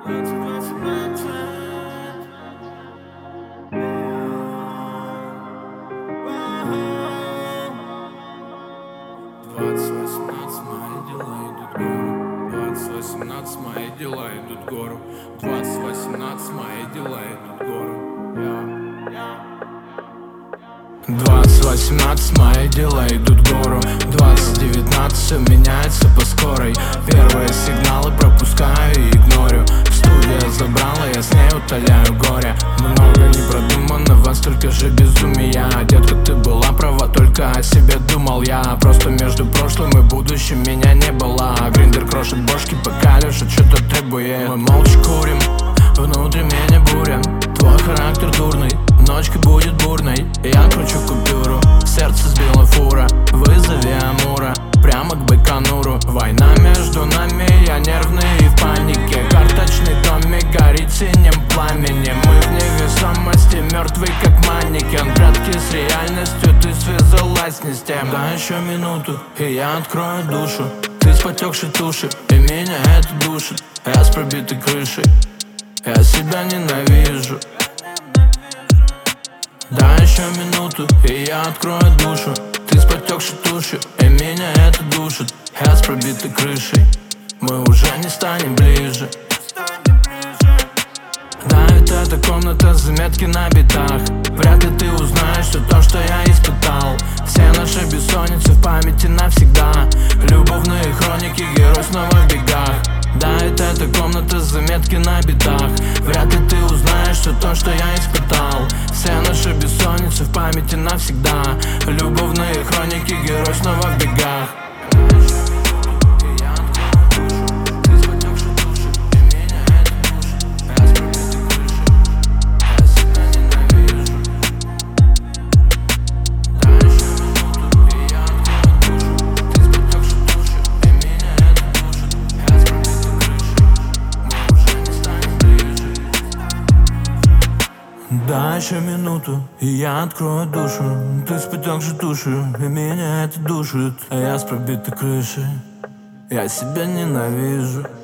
Мои дела идут гору. 2018 мои дела идут гору. 2018 мои дела идут гору. 2019 все меняется по скорой. Первые сигналы пропускаю и игнорю. Студия забрала, я с ней утоляю горе. Много не продуманного, столько же безумия. Детка, ты была права, только о себе думал я. Просто между прошлым и будущим меня не было. Гриндер крошит бошки, пока Леша что-то требует. Мы молча курим, внутри меня буря. Твой характер дурный, ночка будет бурной. Я кручу купюру, сердце сбила фура. Вызови Амура, прямо к Байконуру. Война между нами, я нервный и в панике. Карточный домик горит синим пламенем. Мы в невесомости, мертвый как манекен. Прятки с реальностью, ты связалась не с тем. Дай еще минуту, и я открою душу. Ты с потекшей туши, и меня это душит. Я с пробитой крышей, я себя ненавижу. Дай еще минуту, и я открою душу. Ты с потекшей тушью, и меня это душит. Я с пробитой крышей, мы уже не станем ближе. Давит эта комната, заметки на битах. Вряд ли ты узнаешь все то, что я испытал. Все наши бессонницы в памяти навсегда. Любовные хроники, герой снова в бегах. Давит эта комната, заметки на битах. Вряд ли ты узнаешь все то, что я испытал. Все наши бессонницы в памяти навсегда. Любовные хроники, герой снова в бегах. Дай еще минуту, и я открою душу. Ты с потекшей тушью, и меня это душит. А я с пробитой крышей, я себя ненавижу.